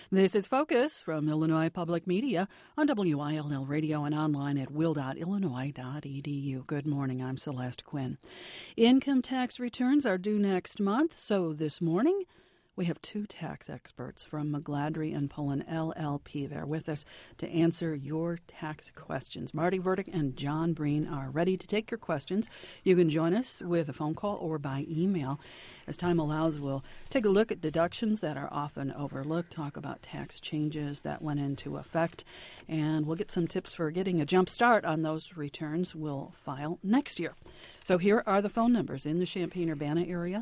This is Focus from Illinois Public Media on WILL Radio and online at will.illinois.edu. Good morning. I'm Celeste Quinn. Income tax returns are due next month, so this morning we have two tax experts from McGladrey and Pullen LLP. They're with us to answer your tax questions. Marty Verdick and John Breen are ready to take your questions. You can join us with a phone call or by email. As time allows, we'll take a look at deductions that are often overlooked, talk about tax changes that went into effect, and we'll get some tips for getting a jump start on those returns we'll file next year. So here are the phone numbers in the Champaign-Urbana area,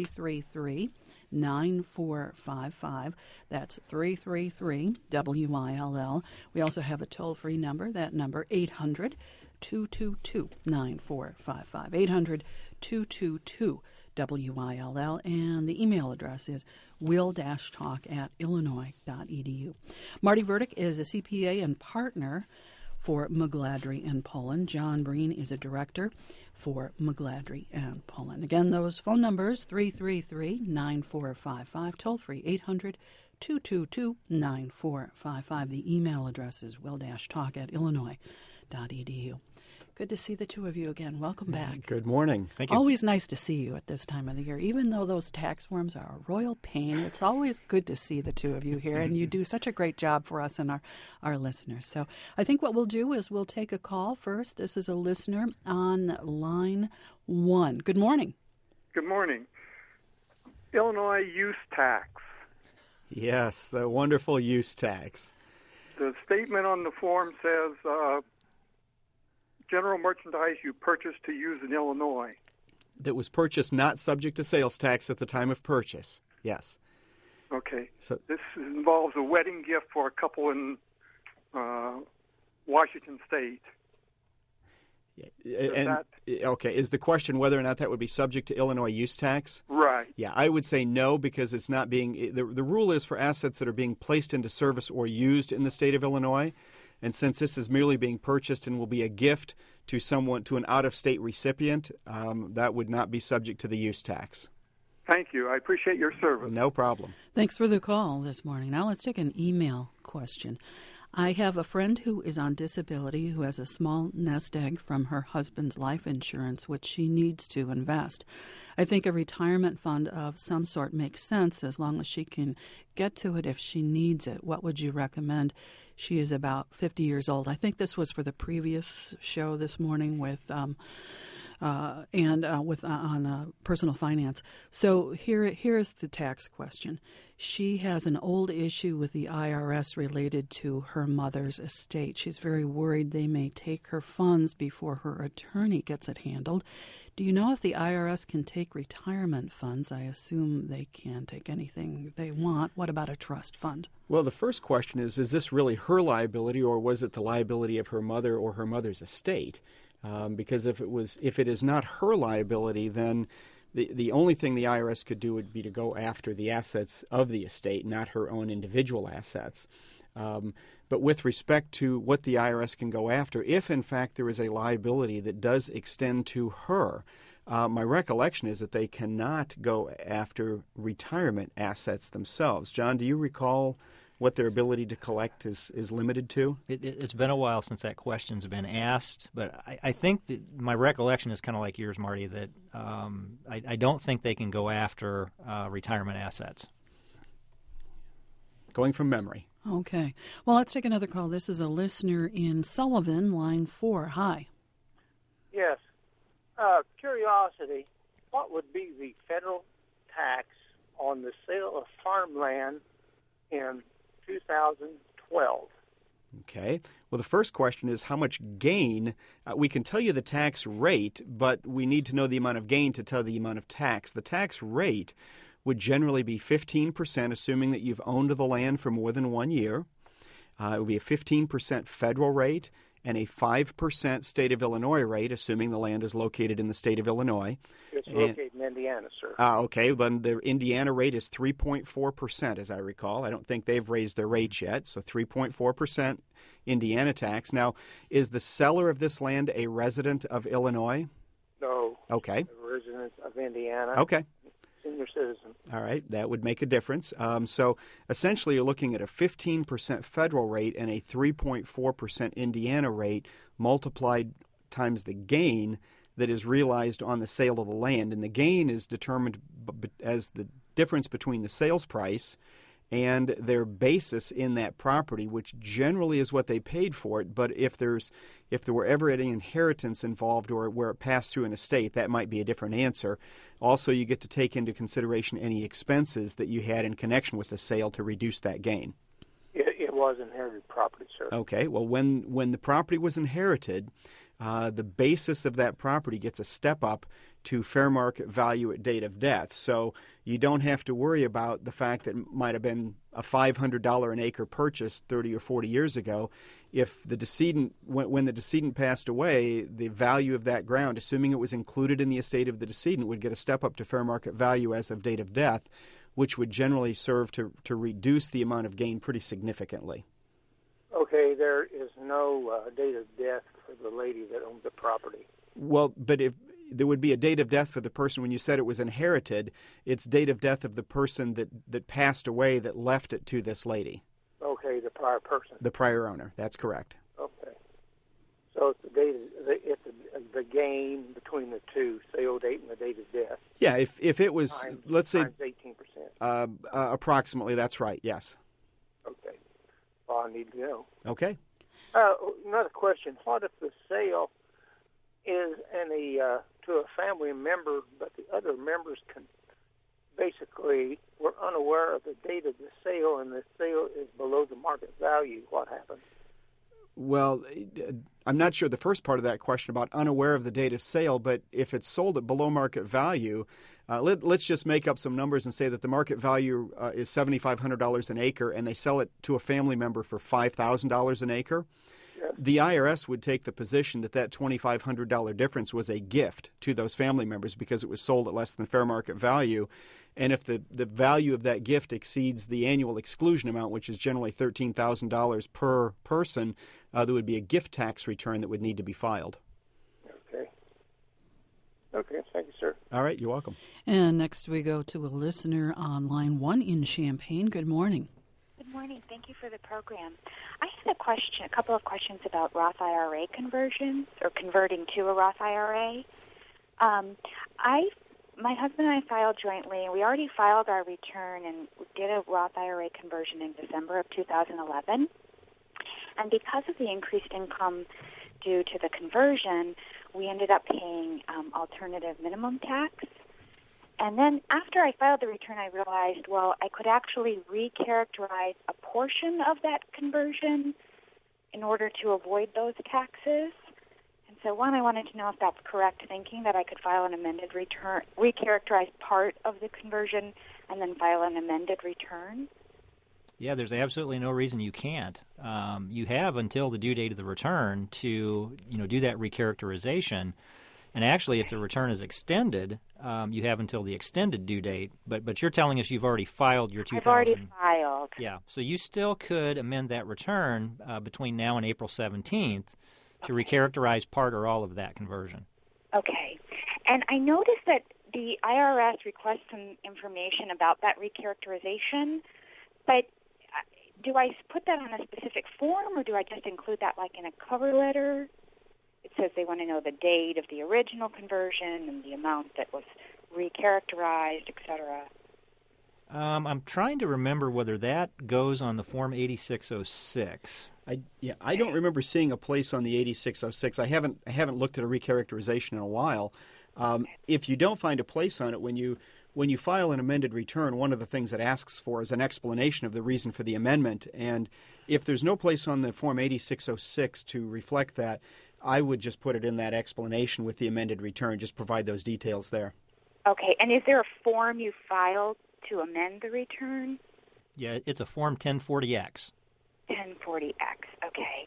333-9455. That's 333-WILL. We also have a toll-free number. That number, 800-222-9455. 800-222-WILL. And the email address is will-talk@illinois.edu. Marty Verdick is a CPA and partner for McGladrey and Pullen. John Breen is a director for McGladrey and Pullen. Again, those phone numbers, 333-9455, toll-free, 800-222-9455. The email address is will-talk@illinois.edu. Good to see the two of you again. Welcome back. Good morning. Thank you. Always nice to see you at this time of the year. Even though those tax forms are a royal pain, it's always good to see the two of you here, and you do such a great job for us and our listeners. So I think what we'll do is we'll take a call first. This is a listener on line 1. Good morning. Good morning. Illinois use tax. Yes, the wonderful use tax. The statement on the form says general merchandise you purchase to use in Illinois. That was purchased not subject to sales tax at the time of purchase. Yes. Okay. So this involves a wedding gift for a couple in Washington State. Okay, is the question whether or not that would be subject to Illinois use tax? Right. Yeah, I would say no, because it's not being the rule is for assets that are being placed into service or used in the state of Illinois. And since this is merely being purchased and will be a gift to an out-of-state recipient, that would not be subject to the use tax. Thank you. I appreciate your service. No problem. Thanks for the call this morning. Now let's take an email question. I have a friend who is on disability who has a small nest egg from her husband's life insurance, which she needs to invest. I think a retirement fund of some sort makes sense as long as she can get to it if she needs it. What would you recommend? She is about 50 years old. I think this was for the previous show this morning with on personal finance. So here is the tax question. She has an old issue with the IRS related to her mother's estate. She's very worried they may take her funds before her attorney gets it handled. Do you know if the IRS can take retirement funds? I assume they can take anything they want. What about a trust fund? Well, the first question is this really her liability, or was it the liability of her mother or her mother's estate? Because if it is not her liability, then the only thing the IRS could do would be to go after the assets of the estate, not her own individual assets. But with respect to what the IRS can go after, if in fact there is a liability that does extend to her, my recollection is that they cannot go after retirement assets themselves. John, do you recall what their ability to collect is limited to? It's been a while since that question's been asked, but I think that my recollection is kind of like yours, Marty, that I don't think they can go after retirement assets. Going from memory. Okay. Well, let's take another call. This is a listener in Sullivan, line 4. Hi. Yes. Curiosity, what would be the federal tax on the sale of farmland in 2012? Okay. Well, the first question is how much gain. We can tell you the tax rate, but we need to know the amount of gain to tell the amount of tax. The tax rate would generally be 15%, assuming that you've owned the land for more than 1 year. It would be a 15% federal rate and a 5% state of Illinois rate, assuming the land is located in the state of Illinois. It's located in Indiana, sir. Okay, then the Indiana rate is 3.4%, as I recall. I don't think they've raised their rates yet, so 3.4% Indiana tax. Now, is the seller of this land a resident of Illinois? No. Okay. A resident of Indiana. Okay. senior citizen. All right, that would make a difference. So essentially, you're looking at a 15% federal rate and a 3.4% Indiana rate multiplied times the gain that is realized on the sale of the land. And the gain is determined as the difference between the sales price and their basis in that property, which generally is what they paid for it. But if there were ever any inheritance involved or where it passed through an estate, that might be a different answer. Also, you get to take into consideration any expenses that you had in connection with the sale to reduce that gain. It was inherited property, sir. Okay. Well, when the property was inherited, the basis of that property gets a step up to fair market value at date of death. So you don't have to worry about the fact that it might have been a $500 an acre purchase 30 or 40 years ago. If the decedent, when the decedent passed away, the value of that ground, assuming it was included in the estate of the decedent, would get a step up to fair market value as of date of death, which would generally serve to reduce the amount of gain pretty significantly. Okay, there is no date of death for the lady that owned the property. Well, but if there would be a date of death for the person when you said it was inherited, it's date of death of the person that passed away that left it to this lady. Okay, the prior person. The prior owner, that's correct. Okay. So it's the date, it's the gain between the two, sale date and the date of death. Yeah, if it was, times, let's say, times 18%. Approximately, that's right, yes. Okay. Well, I need to know. Okay. Another question. What if the sale is to a family member, but the other members basically were unaware of the date of the sale and the sale is below the market value? What happens? Well, I'm not sure the first part of that question about unaware of the date of sale, but if it's sold at below market value, let's just make up some numbers and say that the market value is $7,500 an acre and they sell it to a family member for $5,000 an acre. Yes. The IRS would take the position that $2,500 difference was a gift to those family members because it was sold at less than fair market value. And if the value of that gift exceeds the annual exclusion amount, which is generally $13,000 per person, there would be a gift tax return that would need to be filed. Okay. Okay, thank you, sir. All right, you're welcome. And next we go to a listener on line 1 in Champaign. Good morning. Good morning. Thank you for the program. I had a couple of questions about Roth IRA conversions or converting to a Roth IRA. My husband and I filed jointly, and we already filed our return and did a Roth IRA conversion in December of 2011. And because of the increased income due to the conversion, we ended up paying alternative minimum tax. And then after I filed the return, I realized, well, I could actually recharacterize a portion of that conversion in order to avoid those taxes. And so, one, I wanted to know if that's correct thinking, that I could file an amended return, recharacterize part of the conversion, and then file an amended return. Yeah, there's absolutely no reason you can't. You have until the due date of the return to, do that recharacterization. And actually, if the return is extended, you have until the extended due date. But you're telling us you've already filed your 2000. I've already filed. Yeah, so you still could amend that return between now and April 17th to recharacterize part or all of that conversion. Okay. And I noticed that the IRS requests some information about that recharacterization, but do I put that on a specific form, or do I just include that like in a cover letter? It says they want to know the date of the original conversion and the amount that was recharacterized, etc. I'm trying to remember whether that goes on the Form 8606. I don't remember seeing a place on the 8606. I haven't looked at a recharacterization in a while. If you don't find a place on it, when you file an amended return, one of the things it asks for is an explanation of the reason for the amendment. And if there's no place on the Form 8606 to reflect that, I would just put it in that explanation with the amended return. Just provide those details there. Okay. And is there a form you filed to amend the return? Yeah, it's a Form 1040X. 1040X. Okay.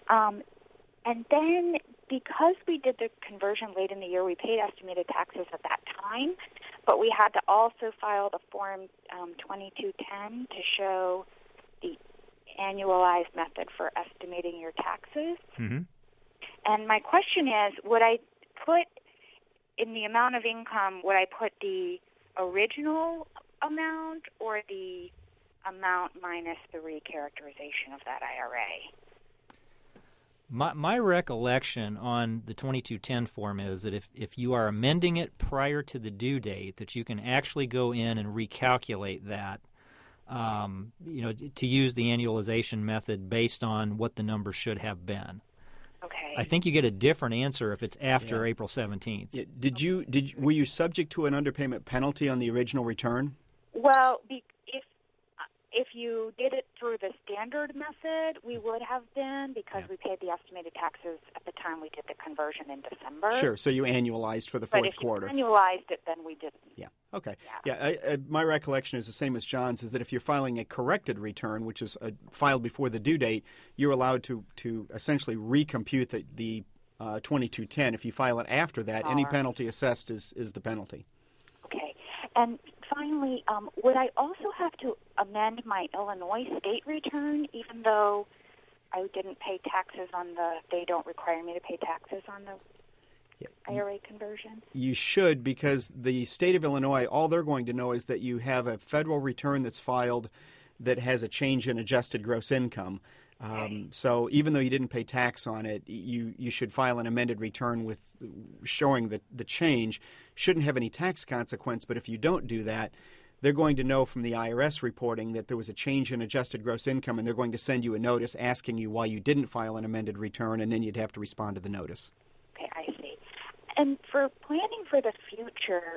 And then because we did the conversion late in the year, we paid estimated taxes at that time, but we had to also file the Form 2210 to show the annualized method for estimating your taxes. Mm-hmm. And my question is, would I put in the amount of income, would I put the original amount or the amount minus the recharacterization of that IRA? My recollection on the 2210 form is that if you are amending it prior to the due date, that you can actually go in and recalculate that, to use the annualization method based on what the number should have been. Okay. I think you get a different answer if it's after April 17th. Yeah. Were you subject to an underpayment penalty on the original return? Well, if you did it through the standard method, we would have been, because we paid the estimated taxes at the time we did the conversion in December. Sure, so you annualized for the fourth quarter. But if you annualized it, then we didn't. Yeah, okay. Yeah, my recollection is the same as John's, is that if you're filing a corrected return, which is filed before the due date, you're allowed to essentially recompute the 2210. If you file it after that, any penalty assessed is the penalty. Okay. And finally, would I also have to amend my Illinois state return, even though I didn't pay taxes they don't require me to pay taxes on the IRA conversion? You should, because the state of Illinois, all they're going to know is that you have a federal return that's filed that has a change in adjusted gross income. So even though you didn't pay tax on it, you should file an amended return with showing that the change shouldn't have any tax consequence. But if you don't do that, they're going to know from the IRS reporting that there was a change in adjusted gross income, and they're going to send you a notice asking you why you didn't file an amended return, and then you'd have to respond to the notice. Okay, I see. And for planning for the future,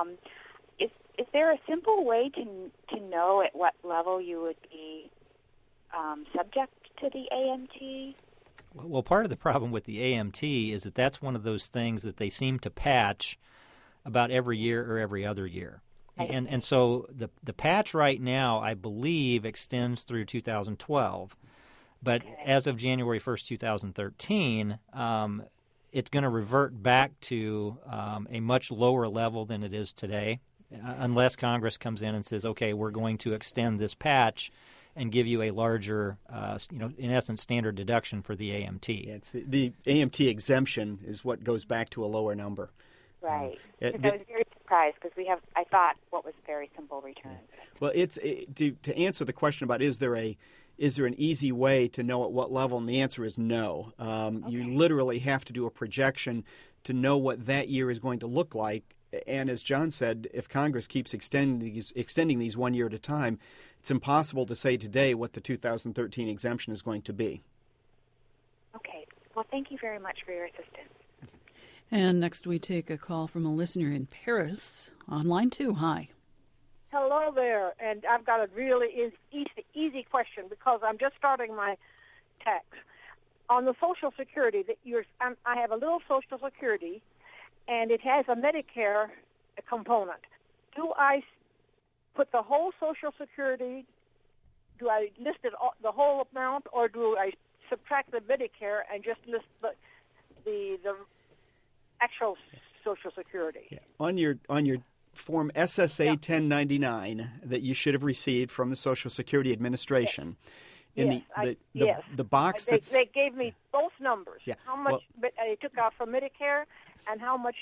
is there a simple way to know at what level you would be subject to the AMT? Well, part of the problem with the AMT is that that's one of those things that they seem to patch about every year or every other year. And so the patch right now, I believe, extends through 2012. But as of January 1st, 2013, it's going to revert back to a much lower level than it is today, unless Congress comes in and says, okay, we're going to extend this patch and give you a larger, in essence, standard deduction for the AMT. Yeah, it's the AMT exemption is what goes back to a lower number. Right. I was very surprised because I thought what was very simple returns. Well, to answer the question about is there an easy way to know at what level, and the answer is no. You literally have to do a projection to know what that year is going to look like. And as John said, if Congress keeps extending these 1 year at a time, it's impossible to say today what the 2013 exemption is going to be. Okay. Well, thank you very much for your assistance. And next we take a call from a listener in Paris on line 2. Hi. Hello there, and I've got a really easy question because I'm just starting my tax. On the Social Security, I have a little Social Security, and it has a Medicare component. Do I put the whole Social Security, do I list it the whole amount, or do I subtract the Medicare and just list the actual Social Security? Yeah. On your Form SSA 1099 that you should have received from the Social Security Administration, the box that's... They gave me both numbers. Yeah. How much I took out from Medicare and how much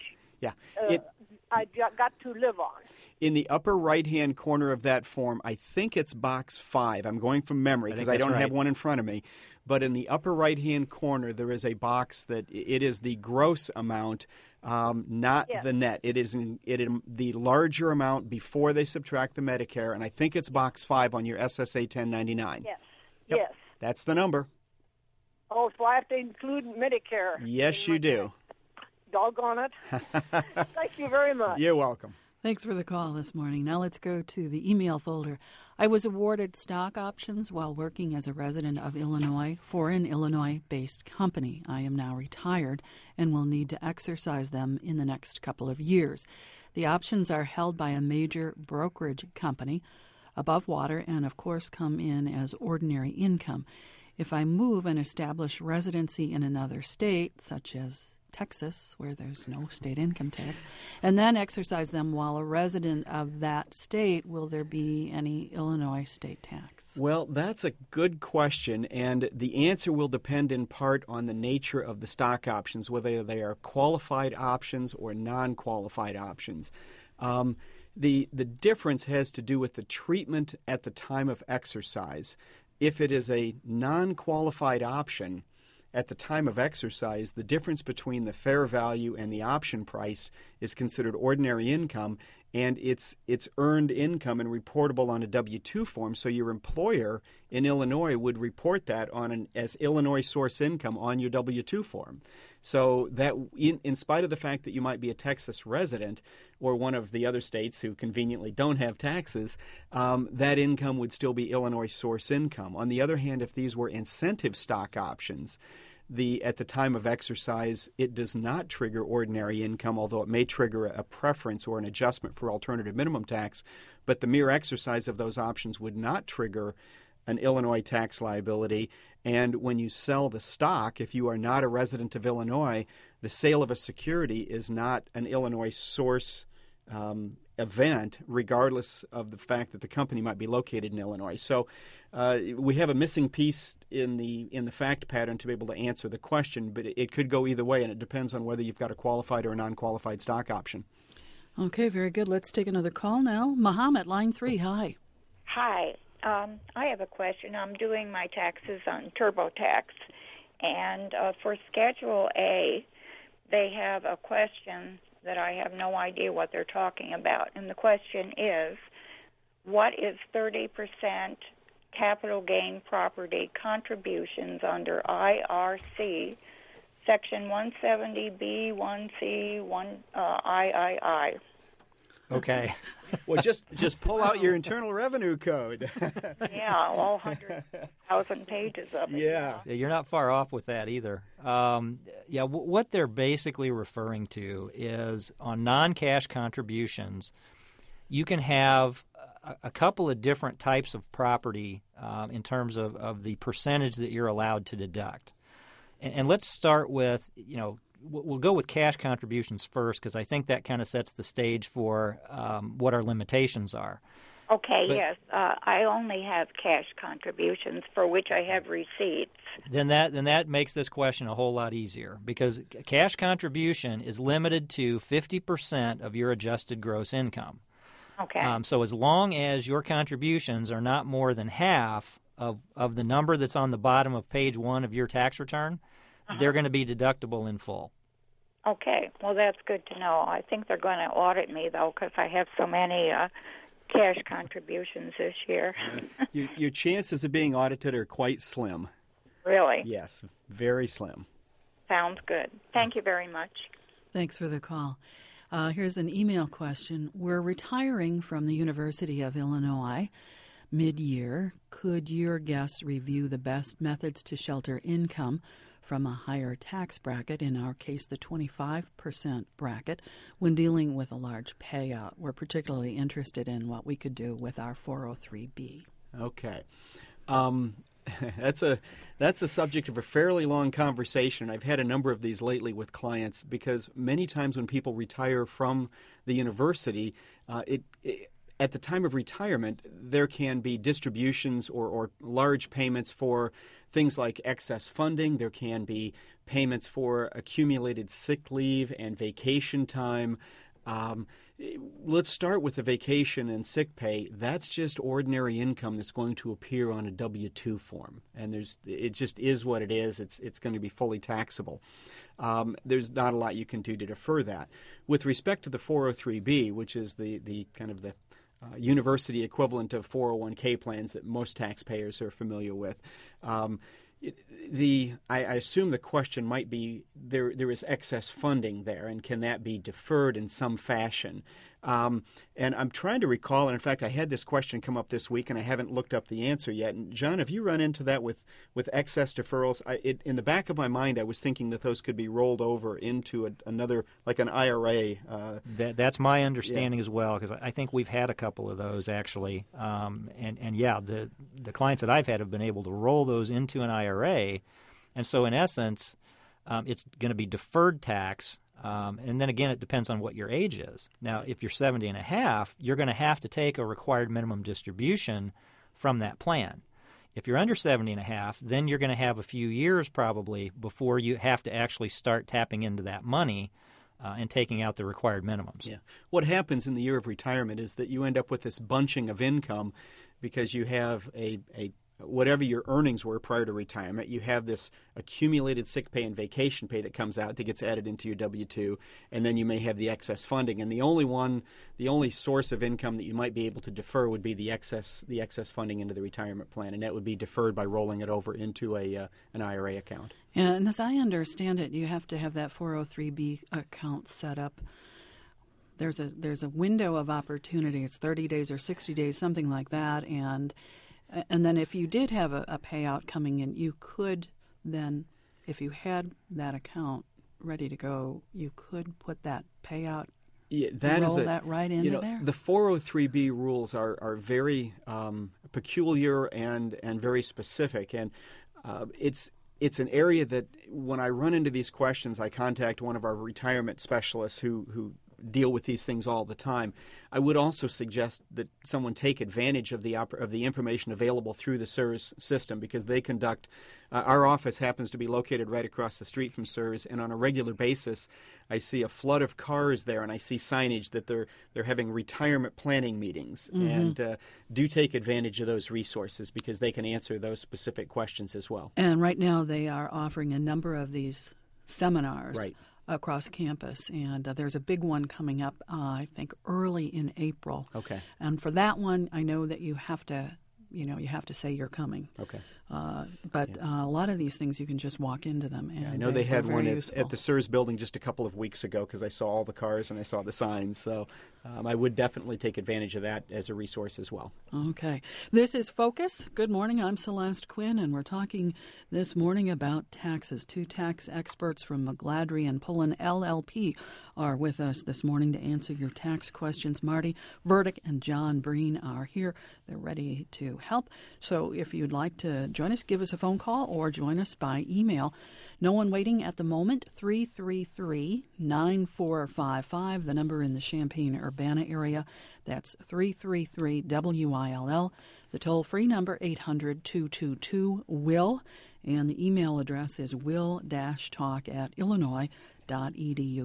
I got to live on. In the upper right-hand corner of that form, I think it's box 5. I'm going from memory because I don't have one in front of me. But in the upper right-hand corner, there is a box that it is the gross amount, not the net. It is the larger amount before they subtract the Medicare, and I think it's box 5 on your SSA 1099. Yes. Yep. Yes. That's the number. Oh, so I have to include Medicare. Yes, you do. Doggone it. Thank you very much. You're welcome. Thanks for the call this morning. Now let's go to the email folder. I was awarded stock options while working as a resident of Illinois for an Illinois-based company. I am now retired and will need to exercise them in the next couple of years. The options are held by a major brokerage company above water and, of course, come in as ordinary income. If I move and establish residency in another state, such as Texas, where there's no state income tax, and then exercise them while a resident of that state, will there be any Illinois state tax? Well, that's a good question, and the answer will depend in part on the nature of the stock options, whether they are qualified options or non-qualified options. The difference has to do with the treatment at the time of exercise. If it is a non-qualified option, at the time of exercise, the difference between the fair value and the option price is considered ordinary income, and it's earned income and reportable on a W-2 form. So your employer in Illinois would report that as Illinois source income on your W-2 form. So that in spite of the fact that you might be a Texas resident or one of the other states who conveniently don't have taxes, that income would still be Illinois source income. On the other hand, if these were incentive stock options, at the time of exercise, it does not trigger ordinary income, although it may trigger a preference or an adjustment for alternative minimum tax. But the mere exercise of those options would not trigger an Illinois tax liability. And when you sell the stock, if you are not a resident of Illinois, the sale of a security is not an Illinois source event, regardless of the fact that the company might be located in Illinois. So we have a missing piece in the fact pattern to be able to answer the question, but it could go either way, and it depends on whether you've got a qualified or a non-qualified stock option. Okay, very good. Let's take another call now. Muhammad, line 3, hi. Hi. I have a question. I'm doing my taxes on TurboTax, and for Schedule A, they have a question that I have no idea what they're talking about. And the question is, what is 30% capital gain property contributions under IRC Section 170B, 1C, 1 III? Okay. Well, just pull out your Internal Revenue Code. Yeah, all 100,000 pages of it. Yeah. You're not far off with that either. What they're basically referring to is on non-cash contributions, you can have a couple of different types of property in terms of the percentage that you're allowed to deduct. And let's start with, we'll go with cash contributions first because I think that kind of sets the stage for what our limitations are. Okay, yes. I only have cash contributions for which I have receipts. Then that makes this question a whole lot easier because cash contribution is limited to 50% of your adjusted gross income. Okay. So as long as your contributions are not more than half of the number that's on the bottom of page 1 of your tax return, they're going to be deductible in full. Okay. Well, that's good to know. I think they're going to audit me, though, because I have so many cash contributions this year. Your chances of being audited are quite slim. Really? Yes, very slim. Sounds good. Thank you very much. Thanks for the call. Here's an email question. We're retiring from the University of Illinois mid-year. Could your guests review the best methods to shelter income from a higher tax bracket, in our case the 25% bracket, when dealing with a large payout? We're particularly interested in what we could do with our 403B. Okay. That's a subject of a fairly long conversation. I've had a number of these lately with clients because many times when people retire from the university, at the time of retirement, there can be distributions or large payments for things like excess funding. There can be payments for accumulated sick leave and vacation time. Let's start with the vacation and sick pay. That's just ordinary income that's going to appear on a W-2 form, and it just is what it is. It's going to be fully taxable. There's not a lot you can do to defer that. With respect to the 403B, which is the kind of the university equivalent of 401k plans that most taxpayers are familiar with. I assume the question might be there is excess funding there, and can that be deferred in some fashion? And I'm trying to recall, and in fact, I had this question come up this week, and I haven't looked up the answer yet. And John, have you run into that with excess deferrals? In the back of my mind, I was thinking that those could be rolled over into another, like an IRA. That's my understanding as well, because I think we've had a couple of those actually. The clients that I've had have been able to roll those into an IRA, and so in essence, it's going to be deferred tax. And then again, it depends on what your age is. Now, if you're 70 and a half, you're going to have to take a required minimum distribution from that plan. If you're under 70 and a half, then you're going to have a few years probably before you have to actually start tapping into that money and taking out the required minimums. Yeah. What happens in the year of retirement is that you end up with this bunching of income because you have a whatever your earnings were prior to retirement, you have this accumulated sick pay and vacation pay that comes out that gets added into your W-2, and then you may have the excess funding. And the only source of income that you might be able to defer would be the excess funding into the retirement plan, and that would be deferred by rolling it over into an IRA account. And as I understand it, you have to have that 403B account set up. There's a window of opportunity. It's 30 days or 60 days, something like that, and then if you did have a payout coming in, you could then, if you had that account ready to go, you could put that payout, that right into there? The 403B rules are very peculiar and very specific, and it's an area that when I run into these questions, I contact one of our retirement specialists who deal with these things all the time. I would also suggest that someone take advantage of the information available through the CSRS system, because they conduct. Our office happens to be located right across the street from CSRS, and on a regular basis, I see a flood of cars there, and I see signage that they're having retirement planning meetings. Mm-hmm. And do take advantage of those resources, because they can answer those specific questions as well. And right now, they are offering a number of these seminars. Right. Across campus, and there's a big one coming up, I think, early in April. Okay. And for that one, I know that you have to say you're coming. Okay. But a lot of these things, you can just walk into them. And I know they had one at the CSRS building just a couple of weeks ago, because I saw all the cars and I saw the signs. So I would definitely take advantage of that as a resource as well. Okay. This is Focus. Good morning. I'm Celeste Quinn, and we're talking this morning about taxes. Two tax experts from McGladrey and Pullen LLP are with us this morning to answer your tax questions. Marty Verdick and John Breen are here. They're ready to help. So if you'd like to join us, give us a phone call or join us by email. No one waiting at the moment, 333-9455, the number in the Champaign-Urbana area. That's 333-WILL. The toll-free number, 800-222-WILL. And the email address is will-talk@illinois.edu.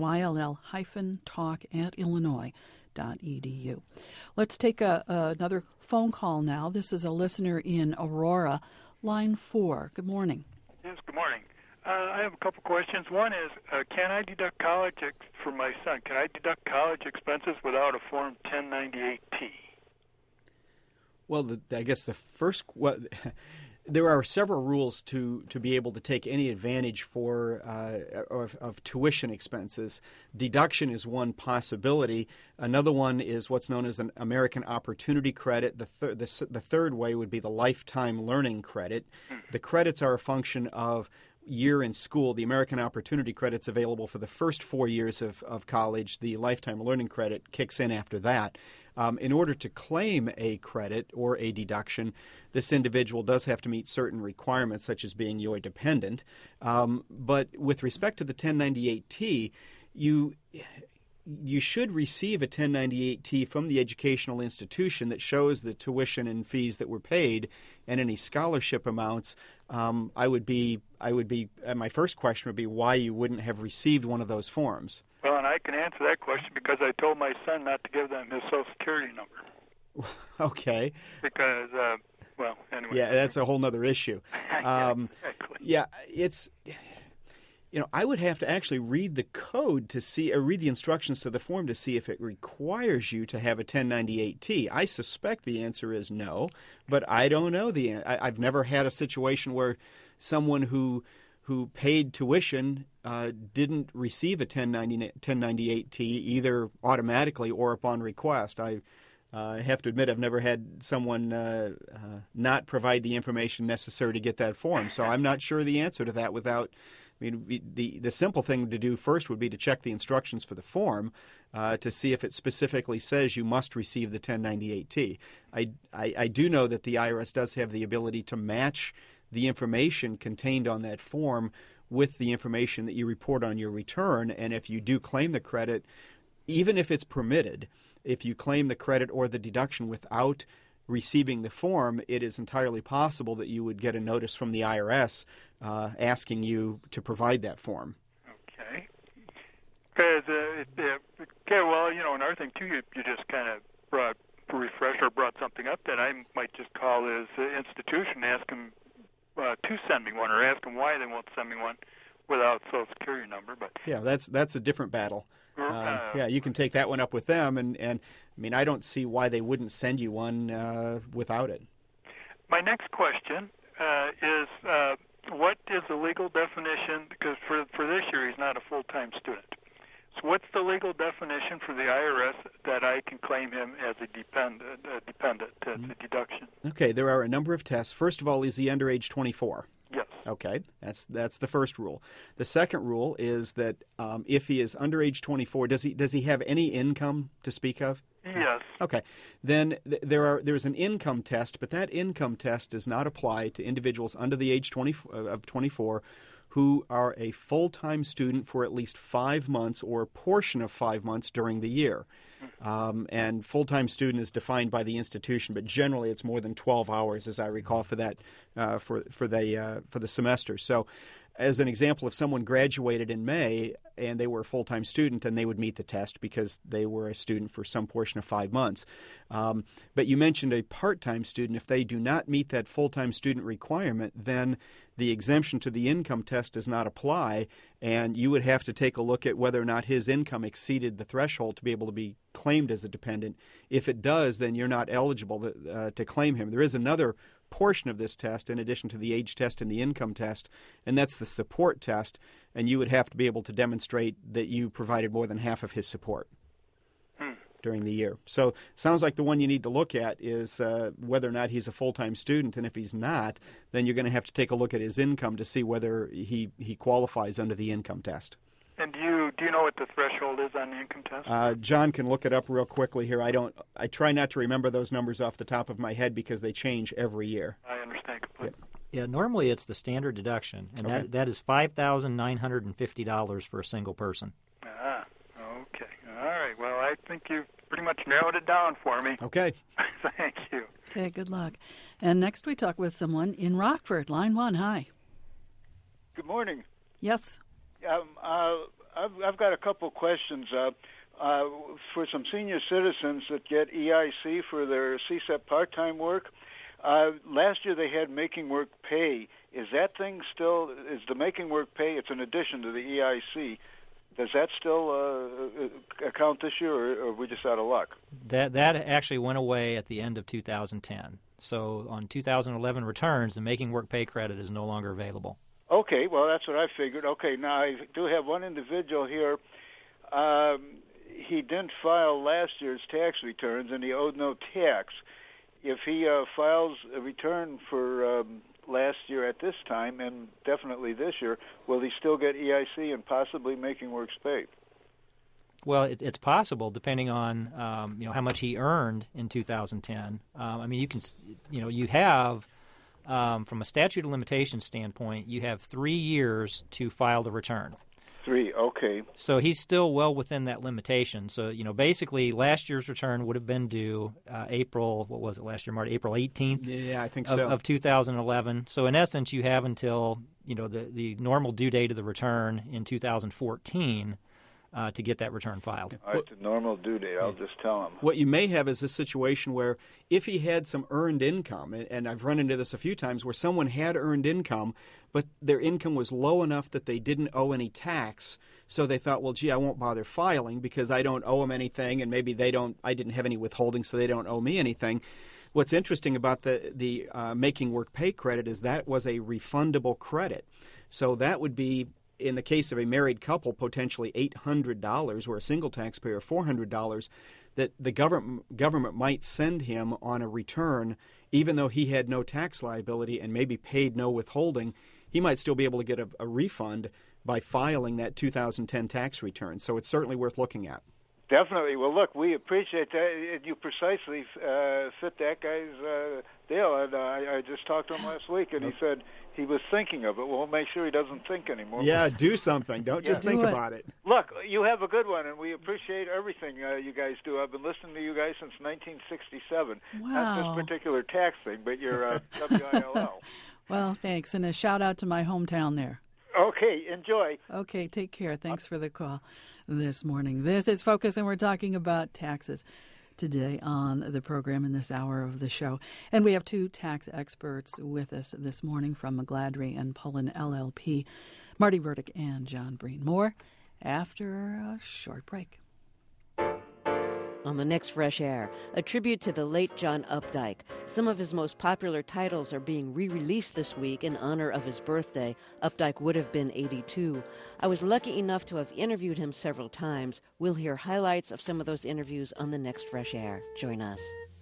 WILL-talk@illinois.edu. Let's take another phone call now. This is a listener in Aurora, line 4. Good morning. Yes, good morning. I have a couple questions. One is, can I deduct college for my son? Can I deduct college expenses without a Form 1098-T? Well, I guess the first... There are several rules to be able to take any advantage of tuition expenses. Deduction is one possibility. Another one is what's known as an American Opportunity Credit. The third way would be the Lifetime Learning Credit. The credits are a function of year in school. The American Opportunity Credit's available for the first 4 years of college. The Lifetime Learning Credit kicks in after that. In order to claim a credit or a deduction, this individual does have to meet certain requirements, such as being your dependent. But with respect to the 1098-T, you should receive a 1098-T from the educational institution that shows the tuition and fees that were paid and any scholarship amounts. My first question would be why you wouldn't have received one of those forms. Well, and I can answer that question because I told my son not to give them his Social Security number. Okay. Because, anyway. Yeah, that's a whole other issue. Exactly. Yeah, it's... I would have to actually read the code to see, or read the instructions to the form to see if it requires you to have a 1098-T. I suspect the answer is no, but I don't know I've never had a situation where someone who paid tuition didn't receive a 1098-T either automatically or upon request. I have to admit I've never had someone not provide the information necessary to get that form, so I'm not sure the answer to that without... the simple thing to do first would be to check the instructions for the form to see if it specifically says you must receive the 1098-T. I do know that the IRS does have the ability to match the information contained on that form with the information that you report on your return, and if you do claim the credit, even if it's permitted, if you claim the credit or the deduction without receiving the form, it is entirely possible that you would get a notice from the IRS asking you to provide that form. Okay. Okay, well, another thing, too, you just kind of brought something up that I might just call his institution, ask him to send me one, or ask them why they won't send me one without Social Security number. But yeah, that's a different battle. Yeah, you can take that one up with them, and I mean, I don't see why they wouldn't send you one without it. My next question is, what is the legal definition? Because for this year, he's not a full-time student. So what's the legal definition for the IRS that I can claim him as a dependent as a deduction? Okay, there are a number of tests. First of all, is he under age 24? Yes. Okay, that's the first rule. The second rule is that if he is under age 24, does he have any income to speak of? Yes. Okay, then there's an income test, but that income test does not apply to individuals under the age of 24 who are a full-time student for at least 5 months or a portion of 5 months during the year. And full-time student is defined by the institution, but generally it's more than 12 hours, as I recall, for that for the semester. So, as an example, if someone graduated in May and they were a full-time student, then they would meet the test because they were a student for some portion of 5 months. But you mentioned a part-time student. If they do not meet that full-time student requirement, then the exemption to the income test does not apply, and you would have to take a look at whether or not his income exceeded the threshold to be able to be claimed as a dependent. If it does, then you're not eligible to claim him. There is another portion of this test in addition to the age test and the income test, and that's the support test, and you would have to be able to demonstrate that you provided more than half of his support during the year. So sounds like the one you need to look at is whether or not he's a full-time student, and if he's not, then you're going to have to take a look at his income to see whether he qualifies under the income test. And do you know what the threshold is on the income test? John can look it up real quickly here. I try not to remember those numbers off the top of my head because they change every year. I understand completely. Yeah, normally it's the standard deduction, and Okay. that is $5,950 for a single person. Okay. All right. Well, I think you've pretty much narrowed it down for me. Okay. Thank you. Okay, good luck. And next we talk with someone in Rockford. Line 1, hi. Good morning. Yes. I've got a couple questions. For some senior citizens that get EIC for their CSEP part-time work, last year they had Making Work Pay. Is that thing still, is the Making Work Pay, it's an addition to the EIC, does that still account this year, or are we just out of luck? That actually went away at the end of 2010. So on 2011 returns, the Making Work Pay credit is no longer available. Okay, well, that's what I figured. Okay, now I do have one individual here. He didn't file last year's tax returns, and he owed no tax. If he files a return for last year at this time, and definitely this year, will he still get EIC and possibly Making Works Pay? Well, it's possible, depending on how much he earned in 2010. I mean, you have. From a statute of limitations standpoint, you have 3 years to file the return. 3, okay. So he's still well within that limitation. So, basically last year's return would have been due April 18th? Yeah, I think so. Of 2011. So in essence, you have until, the normal due date of the return in 2014 to get that return filed. All right, the normal due date, I'll just tell him. What you may have is a situation where if he had some earned income, and I've run into this a few times, where someone had earned income, but their income was low enough that they didn't owe any tax, so they thought, well, gee, I won't bother filing because I don't owe them anything, and maybe I didn't have any withholding, so they don't owe me anything. What's interesting about the Making Work Pay credit is that was a refundable credit. So that would be, in the case of a married couple, potentially $800, or a single taxpayer $400, that the government might send him on a return, even though he had no tax liability and maybe paid no withholding. He might still be able to get a refund by filing that 2010 tax return. So it's certainly worth looking at. Definitely. Well, look, we appreciate that. You precisely fit that guy's deal. And I just talked to him last week, and he said he was thinking of it. We'll make sure he doesn't think anymore. Yeah, do something. Don't just think about it. Look, you have a good one, and we appreciate everything you guys do. I've been listening to you guys since 1967. Wow. Not this particular tax thing, but your WILL. Well, thanks, and a shout-out to my hometown there. Okay, enjoy. Okay, take care. Thanks for the call. this morning. This is Focus, and we're talking about taxes today on the program in this hour of the show. And we have two tax experts with us this morning from McGladrey and Pullen LLP, Marty Verdick and John Breen. More after a short break. On the next Fresh Air, a tribute to the late John Updike. Some of his most popular titles are being re-released this week in honor of his birthday. Updike would have been 82. I was lucky enough to have interviewed him several times. We'll hear highlights of some of those interviews on the next Fresh Air. Join us.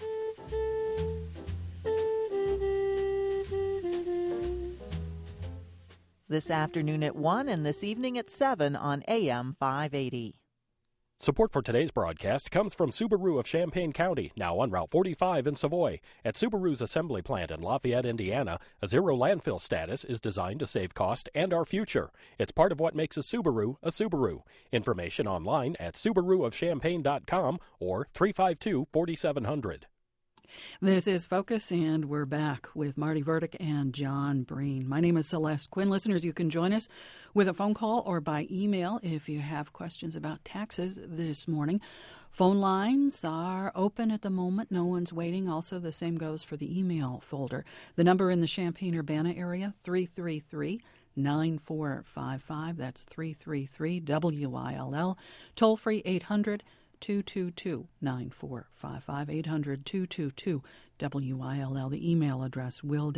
This afternoon at 1 and this evening at 7 on AM 580. Support for today's broadcast comes from Subaru of Champaign County, now on Route 45 in Savoy. At Subaru's assembly plant in Lafayette, Indiana, a zero landfill status is designed to save cost and our future. It's part of what makes a Subaru a Subaru. Information online at SubaruofChampaign.com or 352-4700. This is Focus, and we're back with Marty Verdick and John Breen. My name is Celeste Quinn. Listeners, you can join us with a phone call or by email if you have questions about taxes this morning. Phone lines are open at the moment. No one's waiting. Also, the same goes for the email folder. The number in the Champaign-Urbana area, 333-9455. That's 333-WILL. Toll free 800-222-9455, 800-222-WILL. The email address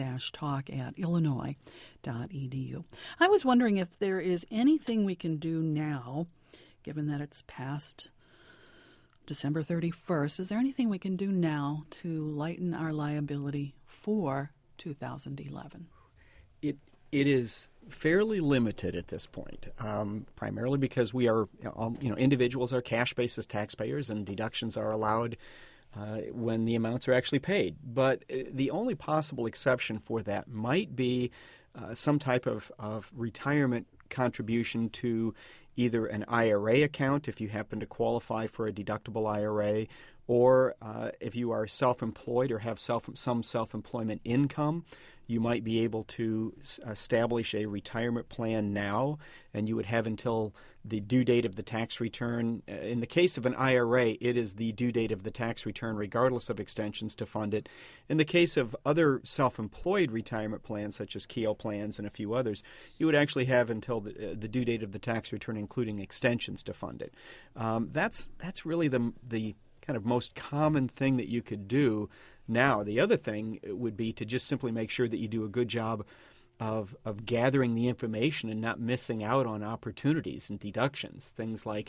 will-talk@illinois.edu. I was wondering if there is anything we can do now, given that it's past December 31st. Is there anything we can do now to lighten our liability for 2011? It is fairly limited at this point, primarily because we are, individuals are cash basis taxpayers and deductions are allowed when the amounts are actually paid. But the only possible exception for that might be some type of retirement contribution to either an IRA account if you happen to qualify for a deductible IRA, or if you are self-employed or have some self-employment income. You might be able to establish a retirement plan now, and you would have until the due date of the tax return. In the case of an IRA, it is the due date of the tax return regardless of extensions to fund it. In the case of other self-employed retirement plans, such as Keogh plans and a few others, you would actually have until the due date of the tax return, including extensions to fund it. That's really the kind of most common thing that you could do. Now, the other thing would be to just simply make sure that you do a good job of gathering the information and not missing out on opportunities and deductions. Things like,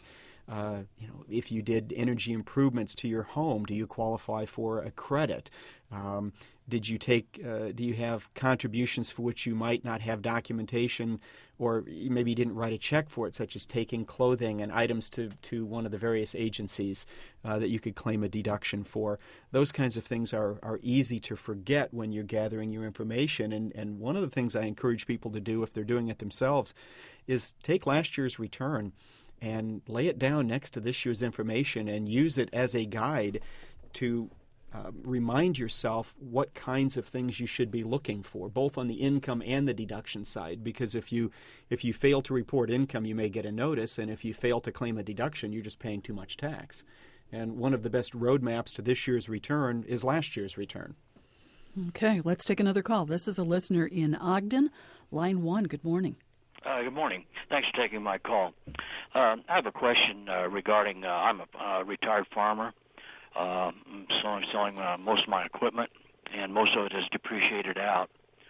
if you did energy improvements to your home, do you qualify for a credit? Do you have contributions for which you might not have documentation, or maybe you didn't write a check for it, such as taking clothing and items to one of the various agencies that you could claim a deduction for? Those kinds of things are easy to forget when you're gathering your information. And one of the things I encourage people to do if they're doing it themselves is take last year's return and lay it down next to this year's information and use it as a guide to remind yourself what kinds of things you should be looking for, both on the income and the deduction side. Because if you fail to report income, you may get a notice, and if you fail to claim a deduction, you're just paying too much tax. And one of the best roadmaps to this year's return is last year's return. Okay, let's take another call. This is a listener in Ogden, line 1. Good morning. Good morning. Thanks for taking my call. I have a question regarding I'm a retired farmer. I'm selling most of my equipment, and most of it is depreciated out.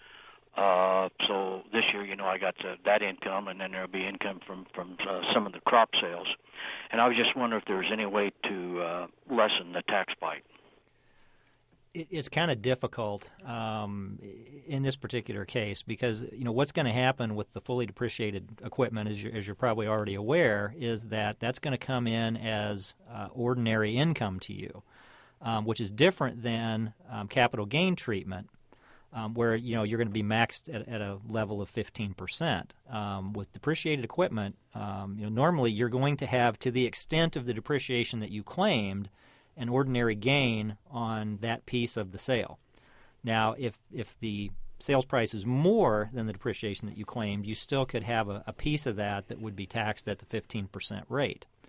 So this year, I got that income, and then there'll be income from some of the crop sales. And I was just wondering if there was any way to lessen the tax bite. It's kind of difficult in this particular case because what's going to happen with the fully depreciated equipment, as you're probably already aware, is that's going to come in as ordinary income to you, which is different than capital gain treatment, where you're going to be maxed at a level of 15%. With depreciated equipment, normally you're going to have, to the extent of the depreciation that you claimed, an ordinary gain on that piece of the sale. Now, if the sales price is more than the depreciation that you claimed, you still could have a piece of that would be taxed at the 15% rate.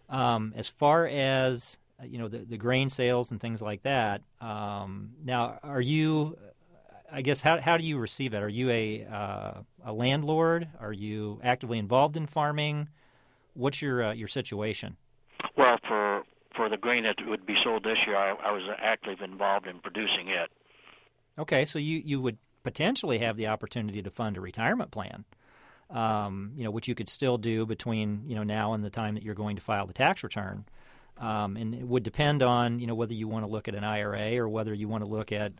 As far as the grain sales and things like that, now are you? I guess how do you receive it? Are you a landlord? Are you actively involved in farming? What's your situation? Well, for the grain that would be sold this year, I was actively involved in producing it. Okay, so you would potentially have the opportunity to fund a retirement plan, which you could still do between now and the time that you're going to file the tax return. And it would depend on whether you want to look at an IRA or whether you want to look at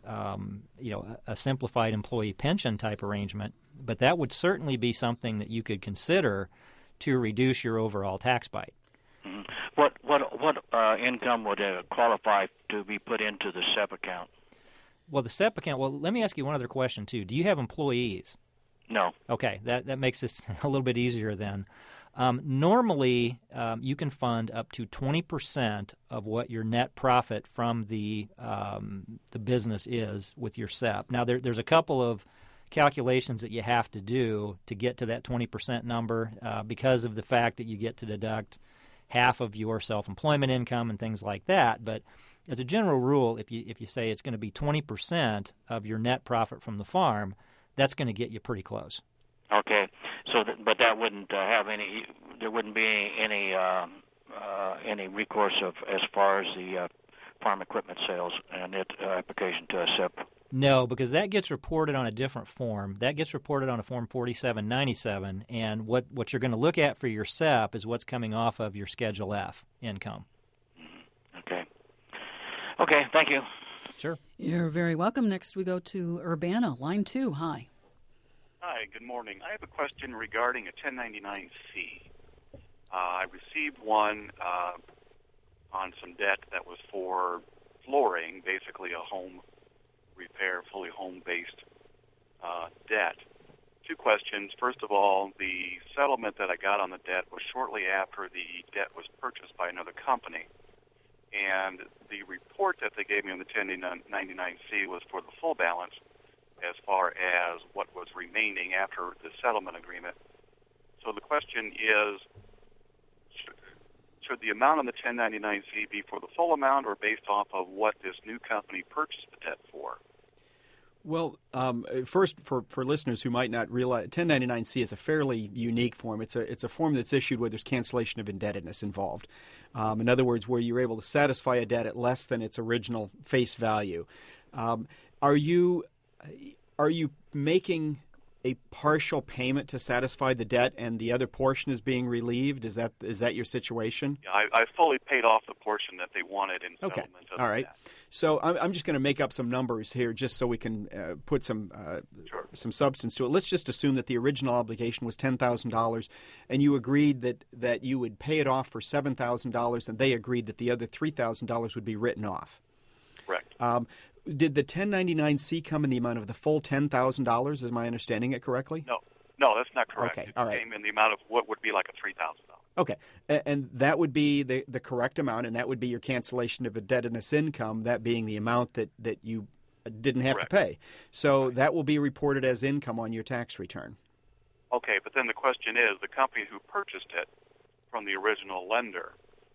a simplified employee pension type arrangement. But that would certainly be something that you could consider to reduce your overall tax bite. Mm-hmm. What income would qualify to be put into the SEP account? Well, the SEP account. Well, let me ask you one other question too. Do you have employees? No. Okay, that makes this a little bit easier then. Normally, you can fund up to 20% of what your net profit from the business is with your SEP. Now, there's a couple of calculations that you have to do to get to that 20% number because of the fact that you get to deduct half of your self-employment income and things like that. But as a general rule, if you say it's going to be 20% of your net profit from the farm, that's going to get you pretty close. Okay, so but that wouldn't have any. There wouldn't be any recourse of as far as the farm equipment sales and its application to a SEP. No, because that gets reported on a different form. That gets reported on a Form 4797, and what you're going to look at for your SEP is what's coming off of your Schedule F income. Okay. Okay, thank you. Sure. You're very welcome. Next we go to Urbana, line 2. Hi. Hi, good morning. I have a question regarding a 1099-C. I received one on some debt that was for flooring, basically a home repair, fully home-based debt. Two questions. First of all, the settlement that I got on the debt was shortly after the debt was purchased by another company. And the report that they gave me on the 1099-C was for the full balance as far as what was remaining after the settlement agreement. So the question is, should the amount on the 1099-C be for the full amount or based off of what this new company purchased the debt for? Well, first, for listeners who might not realize, 1099-C is a fairly unique form. It's a form that's issued where there's cancellation of indebtedness involved. In other words, where you're able to satisfy a debt at less than its original face value. Are you making a partial payment to satisfy the debt, and the other portion is being relieved? Is that your situation? Yeah, I fully paid off the portion that they wanted in settlement. Okay. All right. So I'm just going to make up some numbers here, just so we can put some substance to it. Let's just assume that the original obligation was $10,000, and you agreed that you would pay it off for $7,000, and they agreed that the other $3,000 would be written off. Correct. Did the 1099-C come in the amount of the full $10,000? Is my understanding it correctly? No, that's not correct. Okay, it all right. came in the amount of what would be like a $3,000. Okay, and that would be the correct amount, and that would be your cancellation of indebtedness income, that being the amount that you didn't have to pay. So that will be reported as income on your tax return. Okay, but then the question is, the company who purchased it from the original lender,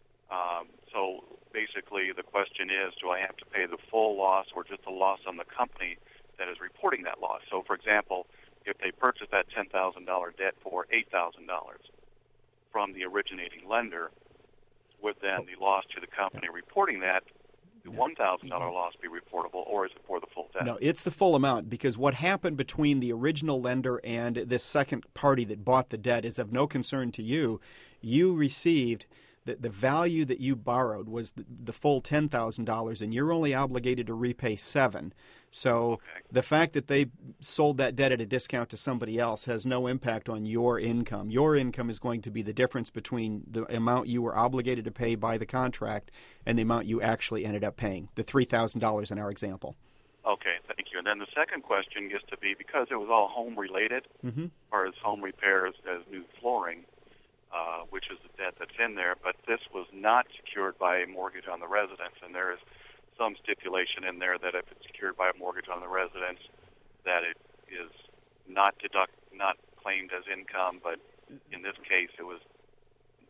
so basically the question is, do I have to pay the full loss or just the loss on the company that is reporting that loss? So, for example, if they purchased that $10,000 debt for $8,000 from the originating lender, would then the loss to the company reporting that, the $1,000 loss be reportable, or is it for the full debt? No, it's the full amount, because what happened between the original lender and this second party that bought the debt is of no concern to you. You received the value that you borrowed was the full $10,000, and you're only obligated to repay $7,000. So the fact that they sold that debt at a discount to somebody else has no impact on your income. Your income is going to be the difference between the amount you were obligated to pay by the contract and the amount you actually ended up paying, the $3,000 in our example. Okay, thank you. And then the second question gets to be, because it was all home-related, or as home repairs as new flooring, which is the debt that's in there, but this was not secured by a mortgage on the residence, and there is some stipulation in there that if it's secured by a mortgage on the residence, that it is not claimed as income, but in this case it was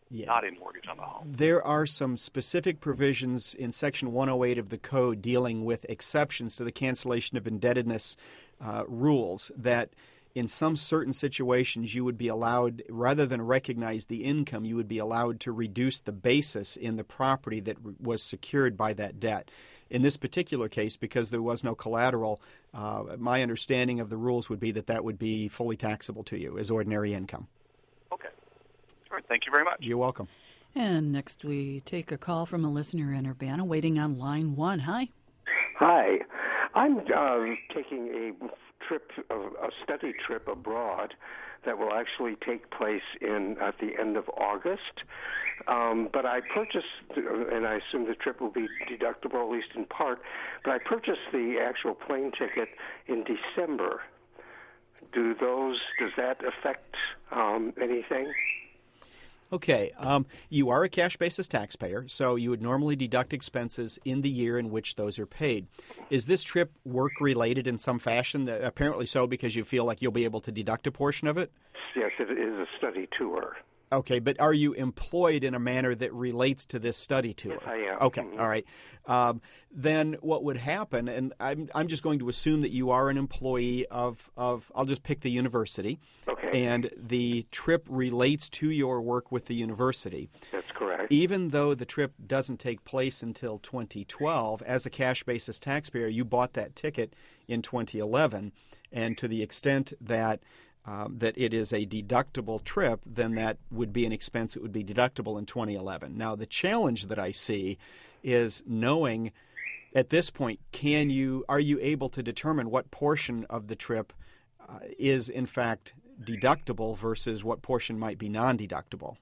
not a mortgage on the home. There are some specific provisions in Section 108 of the Code dealing with exceptions to the cancellation of indebtedness rules that in some certain situations you would be allowed, rather than recognize the income, you would be allowed to reduce the basis in the property that was secured by that debt. In this particular case, because there was no collateral, my understanding of the rules would be that would be fully taxable to you as ordinary income. Okay. All right. Thank you very much. You're welcome. And next we take a call from a listener in Urbana waiting on line 1. Hi. Hi. I'm taking a study trip abroad that will actually take place at the end of August. But I purchased, and I assume the trip will be deductible, at least in part, but I purchased the actual plane ticket in December. Does that affect anything? Okay. You are a cash basis taxpayer, so you would normally deduct expenses in the year in which those are paid. Is this trip work-related in some fashion? Apparently so, because you feel like you'll be able to deduct a portion of it? Yes, it is a study tour. Okay, but are you employed in a manner that relates to this study tour? Yes, I am. Okay, all right. Then what would happen, and I'm just going to assume that you are an employee of I'll just pick the university. Okay. And the trip relates to your work with the university. That's correct. Even though the trip doesn't take place until 2012, as a cash basis taxpayer, you bought that ticket in 2011, and to the extent that it is a deductible trip, then that would be an expense that would be deductible in 2011. Now, the challenge that I see is knowing at this point, are you able to determine what portion of the trip is in fact deductible versus what portion might be non-deductible?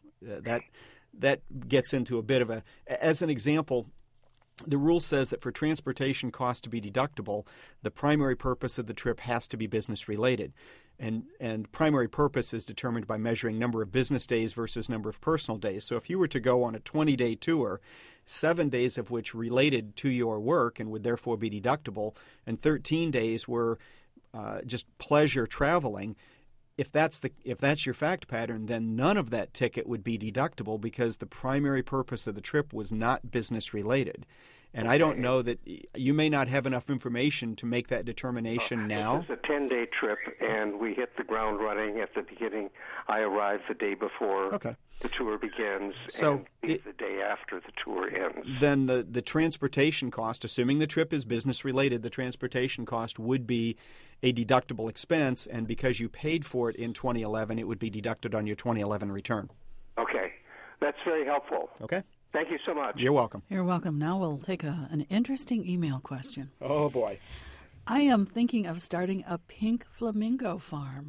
That gets into a bit of as an example. The rule says that for transportation costs to be deductible, the primary purpose of the trip has to be business related. And primary purpose is determined by measuring number of business days versus number of personal days. So if you were to go on a 20-day tour, 7 days of which related to your work and would therefore be deductible, and 13 days were just pleasure traveling, if that's your fact pattern, then none of that ticket would be deductible because the primary purpose of the trip was not business related. And I don't know that you may not have enough information to make that determination now. This is a 10-day trip, and we hit the ground running at the beginning. I arrive the day before the tour begins, and leave the day after the tour ends. Then the transportation cost, assuming the trip is business related, the transportation cost would be a deductible expense, and because you paid for it in 2011, it would be deducted on your 2011 return. Okay. That's very helpful. Okay. Thank you so much. You're welcome. You're welcome. Now we'll take an interesting email question. Oh, boy. I am thinking of starting a pink flamingo farm.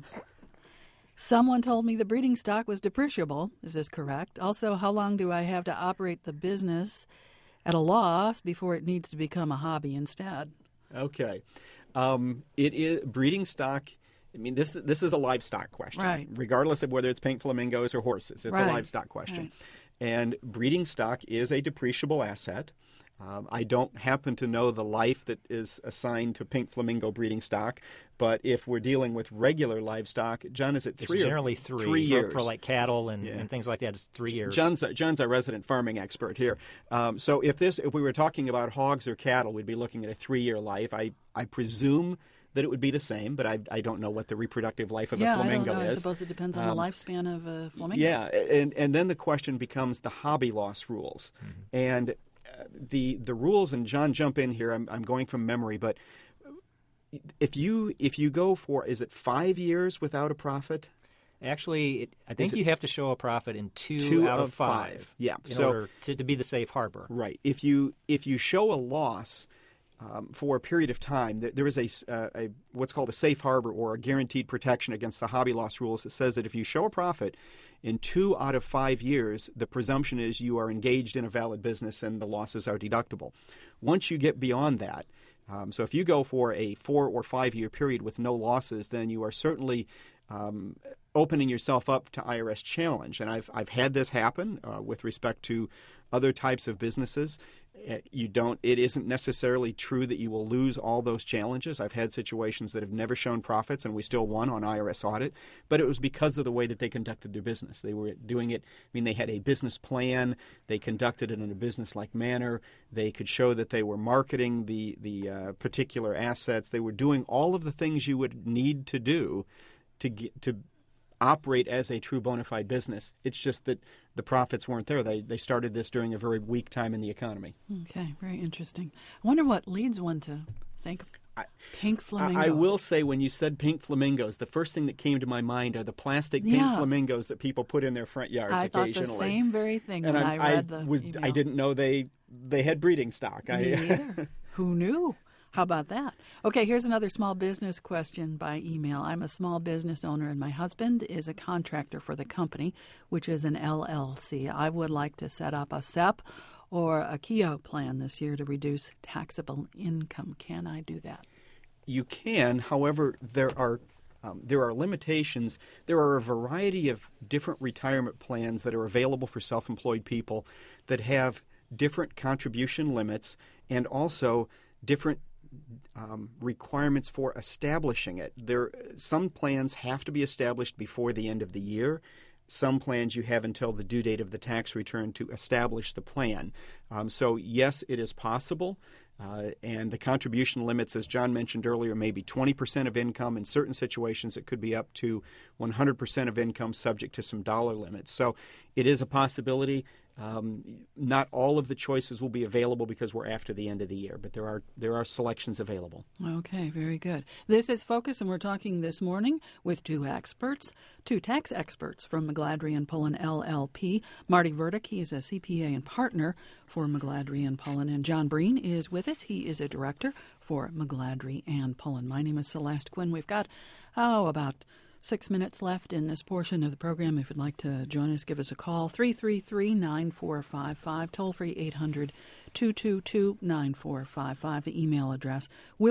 Someone told me the breeding stock was depreciable. Is this correct? Also, how long do I have to operate the business at a loss before it needs to become a hobby instead? Okay. It is breeding stock. I mean, this is a livestock question. Right. Regardless of whether it's pink flamingos or horses. It's a livestock question. Right. And breeding stock is a depreciable asset. I don't happen to know the life that is assigned to pink flamingo breeding stock, but if we're dealing with regular livestock, John, is it it's generally 3 years for like cattle and things like that? It's 3 years. John's our resident farming expert here. So if we were talking about hogs or cattle, we'd be looking at a 3-year life. I presume that it would be the same, but I don't know what the reproductive life of a flamingo I don't know. is. I suppose it depends on the lifespan of a flamingo. Yeah, and then the question becomes the hobby loss rules. Mm-hmm. And the rules, and John, jump in here, I'm going from memory, but if you go for, is it 5 years without a profit? Actually, I think you have to show a profit in two out of five. Yeah, in order to be the safe harbor. Right. If you show a loss for a period of time, there is a what's called a safe harbor or a guaranteed protection against the hobby loss rules that says that if you show a profit in 2 out of 5 years, the presumption is you are engaged in a valid business and the losses are deductible. Once you get beyond that, so if you go for a 4 or 5 year period with no losses, then you are certainly opening yourself up to IRS challenge. And I've had this happen with respect to other types of businesses. It isn't necessarily true that you will lose all those challenges. I've had situations that have never shown profits and we still won on IRS audit, but it was because of the way that they conducted their business. They were doing it, they had a business plan, they conducted it in a business-like manner, they could show that they were marketing the particular assets, they were doing all of the things you would need to do to operate as a true bona fide business. It's just that the profits weren't there. They started this during a very weak time in the economy. Okay, very interesting. I wonder what leads one to think of pink flamingos. I will say, when you said pink flamingos, the first thing that came to my mind are the plastic pink flamingos that people put in their front yards occasionally. I thought the same very thing when I read the email. I didn't know they had breeding stock. Me either. Who knew? How about that? Okay, here's another small business question by email. I'm a small business owner and my husband is a contractor for the company, which is an LLC. I would like to set up a SEP or a KEO plan this year to reduce taxable income. Can I do that? You can. However, there are limitations. There are a variety of different retirement plans that are available for self-employed people that have different contribution limits and also different requirements for establishing it. Some plans have to be established before the end of the year. Some plans you have until the due date of the tax return to establish the plan. So yes, it is possible. And the contribution limits, as John mentioned earlier, may be 20% of income. In certain situations, it could be up to 100% of income, subject to some dollar limits. So it is a possibility. Not all of the choices will be available because we're after the end of the year, but there are selections available. Okay, very good. This is Focus, and we're talking this morning with two tax experts from McGladrey & Pullen LLP. Marty Verdick, he is a CPA and partner for McGladrey & Pullen, and John Breen is with us. He is a director for McGladrey & Pullen. My name is Celeste Quinn. We've got, about 6 minutes left in this portion of the program. If you'd like to join us, give us a call, 333-9455, toll-free 800-222-9455. The email address,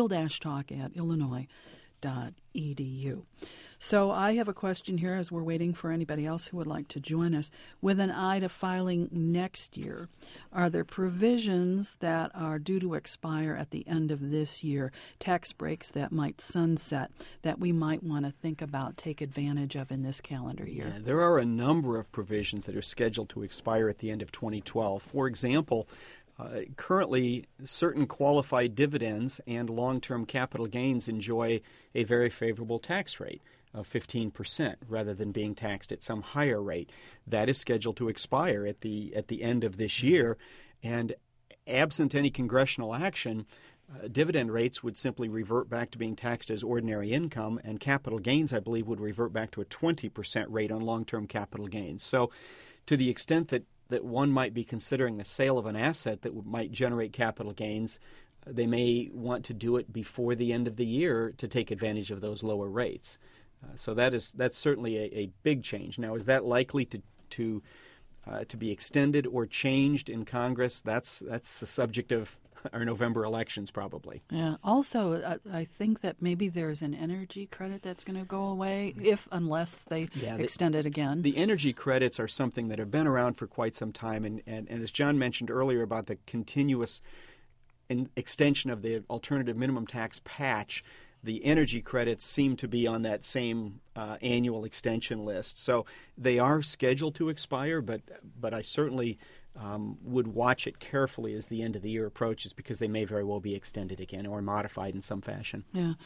will-talk@illinois.edu. So I have a question here as we're waiting for anybody else who would like to join us. With an eye to filing next year, are there provisions that are due to expire at the end of this year, tax breaks that might sunset, that we might want to think about, take advantage of in this calendar year? Yeah, there are a number of provisions that are scheduled to expire at the end of 2012. For example, currently, certain qualified dividends and long-term capital gains enjoy a very favorable tax rate of 15% rather than being taxed at some higher rate. That is scheduled to expire at the end of this year, and absent any congressional action, dividend rates would simply revert back to being taxed as ordinary income, and capital gains, I believe, would revert back to a 20% rate on long-term capital gains. So to the extent that one might be considering the sale of an asset that might generate capital gains, they may want to do it before the end of the year to take advantage of those lower rates. So that's certainly a big change. Now, is that likely to be extended or changed in Congress? That's the subject of our November elections, probably. Yeah. Also, I think that maybe there's an energy credit that's going to go away unless they extend it again. The energy credits are something that have been around for quite some time, and as John mentioned earlier about the continuous extension of the alternative minimum tax patch, the energy credits seem to be on that same annual extension list. So they are scheduled to expire, but I certainly would watch it carefully as the end of the year approaches, because they may very well be extended again or modified in some fashion. Yeah.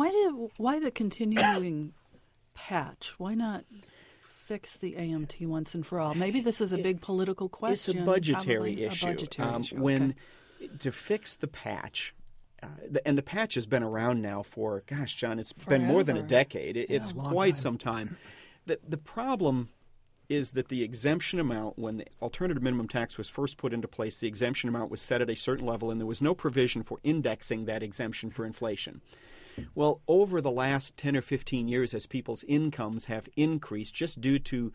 Why the continuing patch? Why not fix the AMT once and for all? Maybe this is a big political question. It's a budgetary issue. Okay. To fix the patch, and the patch has been around now for, John, it's Forever. been more than a decade. It's quite time. some time. The problem is that the exemption amount, when the alternative minimum tax was first put into place, the exemption amount was set at a certain level, and there was no provision for indexing that exemption for inflation. Well, over the last 10 or 15 years, as people's incomes have increased just due to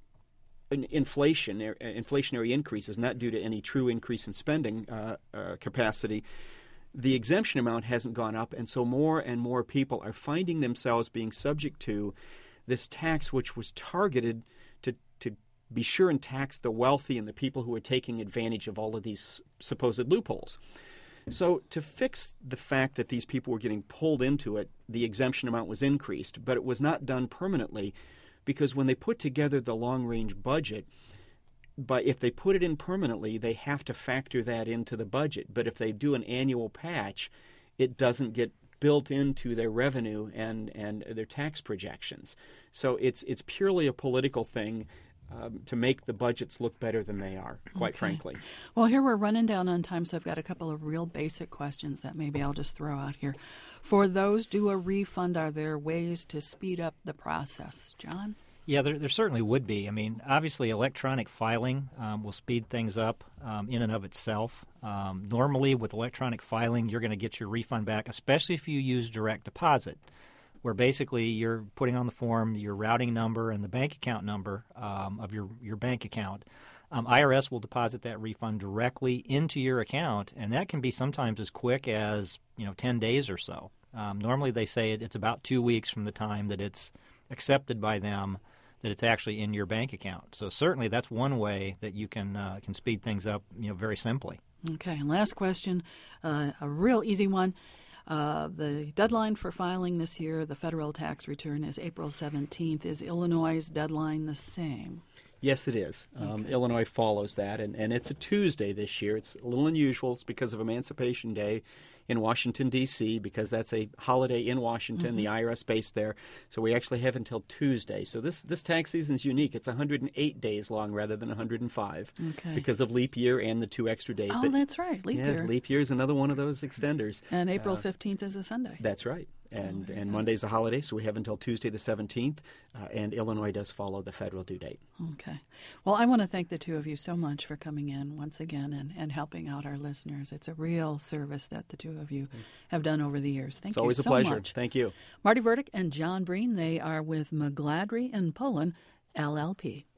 inflationary increases, not due to any true increase in spending capacity, the exemption amount hasn't gone up, and so more and more people are finding themselves being subject to this tax, which was targeted to be sure and tax the wealthy and the people who are taking advantage of all of these supposed loopholes. So to fix the fact that these people were getting pulled into it, the exemption amount was increased, but it was not done permanently because when they put together the long-range budget, if they put it in permanently, they have to factor that into the budget. But if they do an annual patch, it doesn't get built into their revenue and their tax projections. So it's purely a political thing to make the budgets look better than they are, quite frankly. Well, here we're running down on time, so I've got a couple of real basic questions that maybe I'll just throw out here. For those due a refund, are there ways to speed up the process? John? Yeah, there certainly would be. I mean, obviously, electronic filing will speed things up in and of itself. Normally, with electronic filing, you're going to get your refund back, especially if you use direct deposit, where basically you're putting on the form your routing number and the bank account number of your bank account. IRS will deposit that refund directly into your account, and that can be sometimes as quick as 10 days or so. Normally, they say it's about 2 weeks from the time that it's accepted by them that it's actually in your bank account. So certainly that's one way that you can speed things up, very simply. Okay, and last question, a real easy one. The deadline for filing this year, the federal tax return, is April 17th. Is Illinois' deadline the same? Yes, it is. Illinois follows that, and it's a Tuesday this year. It's a little unusual. It's because of Emancipation Day in Washington, D.C., because that's a holiday in Washington, the IRS based there. So we actually have until Tuesday. So this tax season is unique. It's 108 days long rather than 105 because of leap year and the 2 extra days. Oh, that's right, leap year. Leap year is another one of those extenders. And April 15th is a Sunday. That's right. And Monday's a holiday, so we have until Tuesday the 17th, and Illinois does follow the federal due date. Okay. Well, I want to thank the two of you so much for coming in once again and helping out our listeners. It's a real service that the two of you have done over the years. Thank you so much. It's always a pleasure. Thank you. Marty Burdick and John Breen, they are with McGladrey & Pullen, LLP.